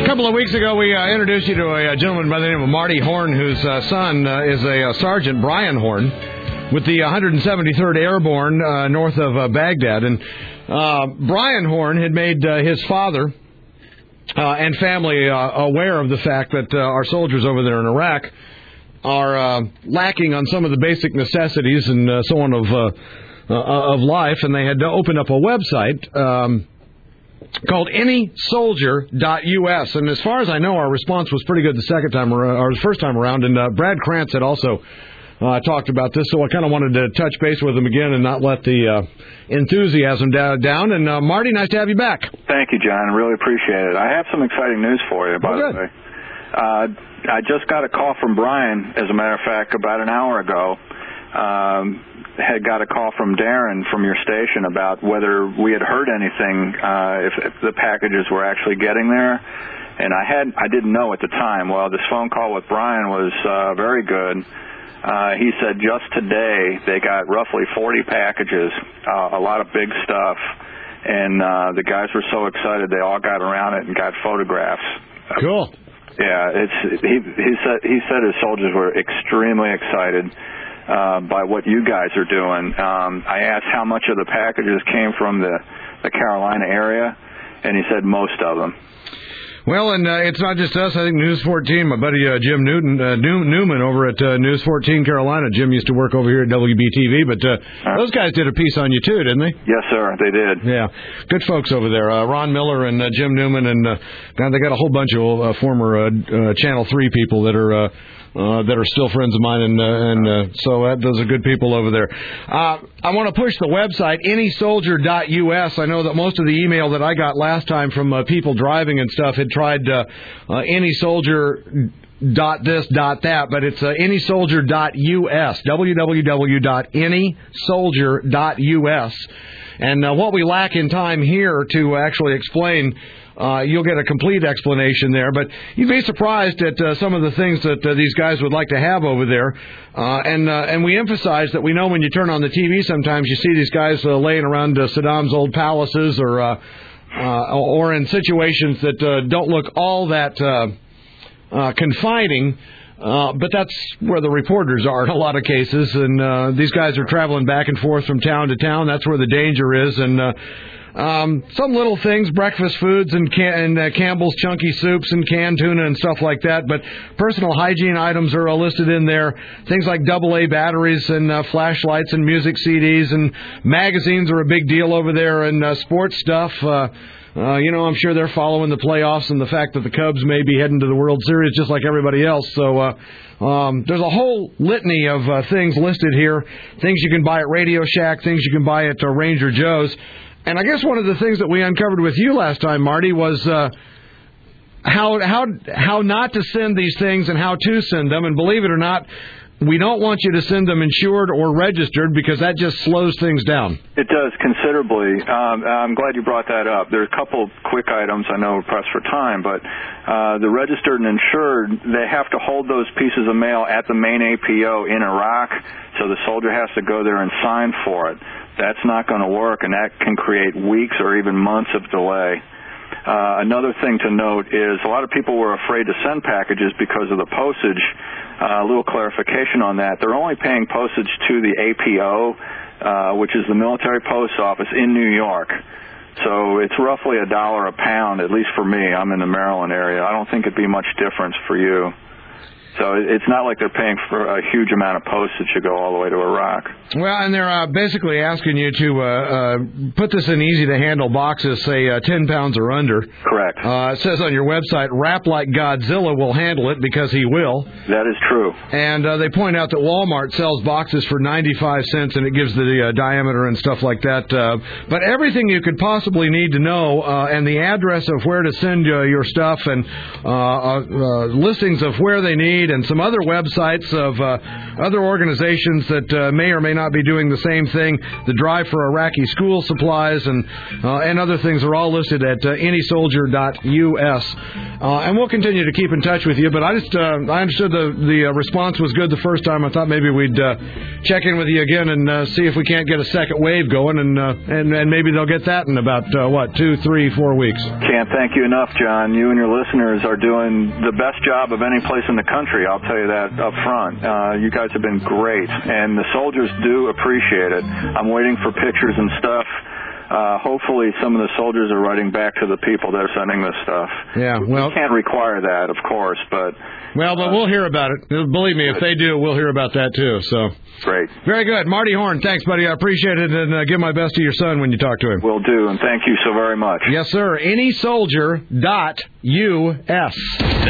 couple of weeks ago, we introduced you to a gentleman by the name of Marty Horn, whose son is a Sergeant Brian Horn with the 173rd Airborne north of Baghdad. And Brian Horn had made his father and family aware of the fact that our soldiers over there in Iraq are lacking on some of the basic necessities and so on of life, and they had opened up a website called AnySoldier.us. And as far as I know, our response was pretty good the second time around, or the first time around. And Brad Krantz had also talked about this, so I kind of wanted to touch base with him again and not let the enthusiasm down. And Marty, nice to have you back. Thank you, John. I really appreciate it. I have some exciting news for you, by the way. I just got a call from Brian, as a matter of fact, about an hour ago. Had got a call from Darren from your station about whether we had heard anything, if the packages were actually getting there, and I didn't know at the time. Well, this phone call with Brian was very good. He said just today they got roughly 40 packages, a lot of big stuff, and the guys were so excited they all got around it and got photographs. Cool. Yeah, he said his soldiers were extremely excited by what you guys are doing. I asked how much of the packages came from the Carolina area, and he said most of them. Well, and it's not just us. I think News 14, my buddy Jim Newman over at News 14 Carolina. Jim used to work over here at WBTV, but those guys did a piece on you too, didn't they? Yes, sir, they did. Yeah, good folks over there. Ron Miller and Jim Newman, and they got a whole bunch of former Channel 3 people that are still friends of mine, and so those are good people over there. I want to push the website, AnySoldier.us. I know that most of the email that I got last time from people driving and stuff had tried AnySoldier.this.that, but it's AnySoldier.us, www.AnySoldier.us. And what we lack in time here to actually explain, you'll get a complete explanation there, but you'd be surprised at some of the things that these guys would like to have over there. And we emphasize that we know when you turn on the TV, sometimes you see these guys laying around Saddam's old palaces or in situations that don't look all that confining. But that's where the reporters are in a lot of cases, and these guys are traveling back and forth from town to town. That's where the danger is, and some little things, breakfast foods and Campbell's chunky soups and canned tuna and stuff like that. But personal hygiene items are listed in there. Things like AA batteries and flashlights and music CDs and magazines are a big deal over there, and sports stuff. I'm sure they're following the playoffs and the fact that the Cubs may be heading to the World Series just like everybody else. So there's a whole litany of things listed here, things you can buy at Radio Shack, things you can buy at Ranger Joe's. And I guess one of the things that we uncovered with you last time, Marty, was how not to send these things and how to send them. And believe it or not, we don't want you to send them insured or registered because that just slows things down. It does considerably. I'm glad you brought that up. There are a couple quick items. I know we're pressed for time, but the registered and insured, they have to hold those pieces of mail at the main APO in Iraq, so the soldier has to go there and sign for it. That's not going to work, and that can create weeks or even months of delay. Another thing to note is a lot of people were afraid to send packages because of the postage. A little clarification on that. They're only paying postage to the APO, which is the military post office in New York. So it's roughly $1 a pound, at least for me. I'm in the Maryland area. I don't think it'd be much difference for you. So it's not like they're paying for a huge amount of postage to go all the way to Iraq. Well, and they're basically asking you to put this in easy-to-handle boxes, say 10 pounds or under. Correct. It says on your website, wrap like Godzilla will handle it because he will. That is true. And they point out that Walmart sells boxes for 95 cents, and it gives the diameter and stuff like that. But everything you could possibly need to know, and the address of where to send your stuff, and listings of where they need, Need, and some other websites of other organizations that may or may not be doing the same thing. The Drive for Iraqi School Supplies and other things are all listed at anysoldier.us. And we'll continue to keep in touch with you. But I understood the response was good the first time. I thought maybe we'd check in with you again and see if we can't get a second wave going, and maybe they'll get that in about 2, 3, 4 weeks. Can't thank you enough, John. You and your listeners are doing the best job of any place in the country. I'll tell you that up front. You guys have been great, and the soldiers do appreciate it. I'm waiting for pictures and stuff. Hopefully some of the soldiers are writing back to the people that are sending this stuff. Yeah, well, we can't require that, of course, but we'll hear about it. Believe me, if they do, we'll hear about that too. So great, very good, Marty Horn. Thanks, buddy. I appreciate it, and give my best to your son when you talk to him. Will do, and thank you so very much. Yes, sir. Anysoldier.us.